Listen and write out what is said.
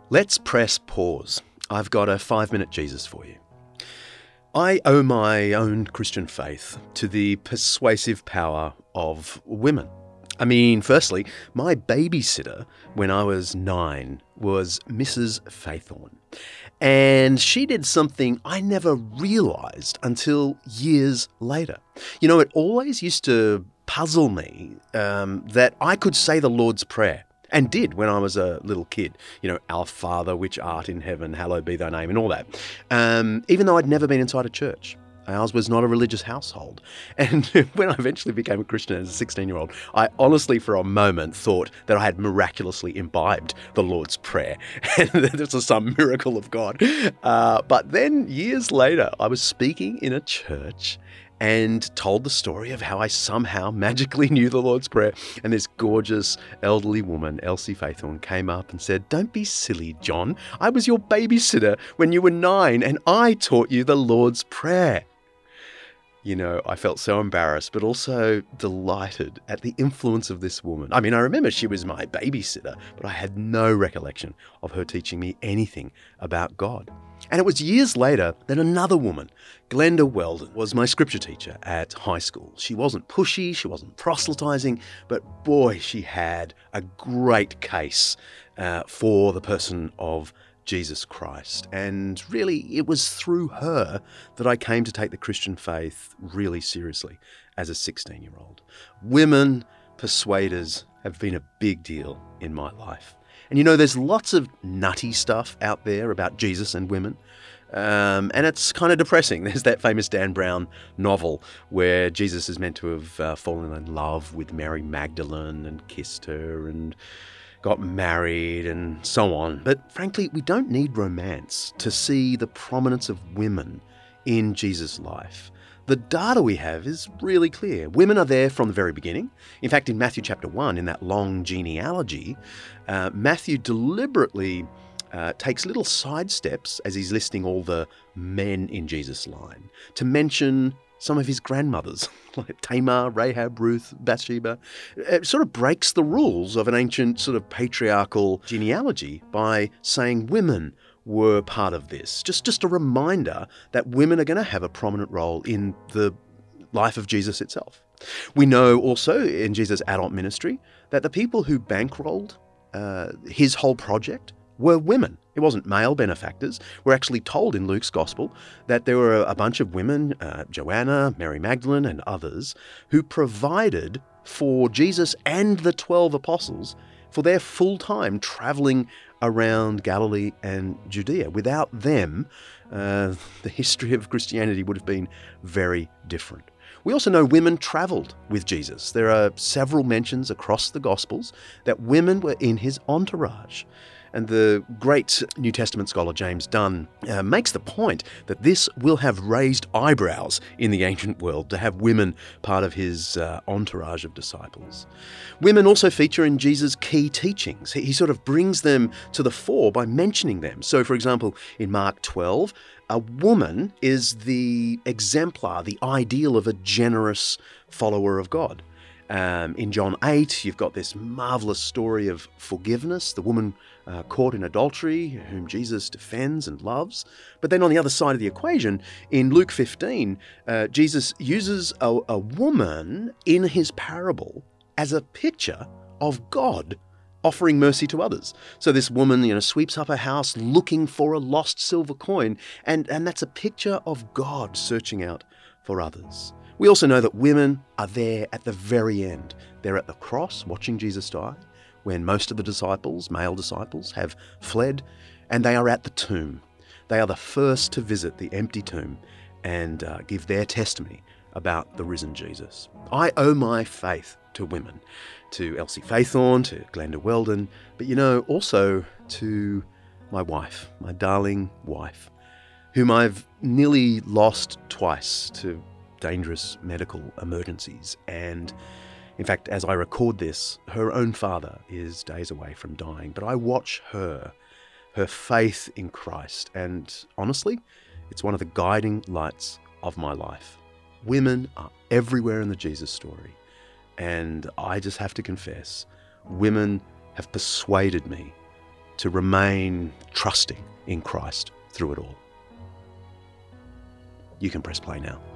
Let's press pause. I've got a 5-minute Jesus for you. I owe my own Christian faith to the persuasive power of women. I mean, firstly, my babysitter when I was 9 was Mrs. Faithorn. And she did something I never realised until years later. You know, it always used to puzzle me that I could say the Lord's Prayer. And did when I was a little kid. You know, Our Father, which art in heaven, hallowed be thy name, and all that. Even though I'd never been inside a church. Ours was not a religious household. And when I eventually became a Christian as a 16-year-old, I honestly, for a moment, thought that I had miraculously imbibed the Lord's Prayer. And that this was some miracle of God. But then, years later, I was speaking in a church and told the story of how I somehow magically knew the Lord's Prayer. And this gorgeous elderly woman, Elsie Faithorn, came up and said, "Don't be silly, John. I was your babysitter when you were 9 and I taught you the Lord's Prayer." You know, I felt so embarrassed, but also delighted at the influence of this woman. I mean, I remember she was my babysitter, but I had no recollection of her teaching me anything about God. And it was years later that another woman, Glenda Weldon, was my scripture teacher at high school. She wasn't pushy, she wasn't proselytizing, but boy, she had a great case for the person of Jesus Christ. And really, it was through her that I came to take the Christian faith really seriously as a 16-year-old. Women persuaders have been a big deal in my life. And you know, there's lots of nutty stuff out there about Jesus and women. And it's kind of depressing. There's that famous Dan Brown novel where Jesus is meant to have fallen in love with Mary Magdalene and kissed her and got married and so on. But frankly, we don't need romance to see the prominence of women in Jesus' life. The data we have is really clear. Women are there from the very beginning. In fact, in Matthew chapter 1, in that long genealogy, Matthew deliberately takes little side steps as he's listing all the men in Jesus' line to mention some of his grandmothers, like Tamar, Rahab, Ruth, Bathsheba. It sort of breaks the rules of an ancient sort of patriarchal genealogy by saying women were part of this. Just a reminder that women are going to have a prominent role in the life of Jesus itself. We know also in Jesus' adult ministry that the people who bankrolled his whole project were women. It wasn't male benefactors. We're actually told in Luke's gospel that there were a bunch of women, Joanna, Mary Magdalene, and others, who provided for Jesus and the 12 apostles for their full-time traveling around Galilee and Judea. Without them, the history of Christianity would have been very different. We also know women traveled with Jesus. There are several mentions across the Gospels that women were in his entourage. And the great New Testament scholar James Dunn makes the point that this will have raised eyebrows in the ancient world to have women part of his entourage of disciples. Women also feature in Jesus' key teachings. He sort of brings them to the fore by mentioning them. So, for example, in Mark 12, a woman is the exemplar, the ideal of a generous follower of God. In John 8, you've got this marvelous story of forgiveness, the woman caught in adultery, whom Jesus defends and loves. But then on the other side of the equation, in Luke 15, Jesus uses a woman in his parable as a picture of God offering mercy to others. So this woman, sweeps up her house looking for a lost silver coin, and that's a picture of God searching out for others. We also know that women are there at the very end. They're at the cross watching Jesus die, when most of the disciples, male disciples, have fled, and they are at the tomb. They are the first to visit the empty tomb and give their testimony about the risen Jesus. I owe my faith to women, to Elsie Faithorn, to Glenda Weldon, but also to my wife, my darling wife, whom I've nearly lost twice to dangerous medical emergencies. And in fact, as I record this, her own father is days away from dying. But I watch her faith in Christ, and honestly, it's one of the guiding lights of my life. Women are everywhere in the Jesus story. And I just have to confess, women have persuaded me to remain trusting in Christ through it all. You can press play now.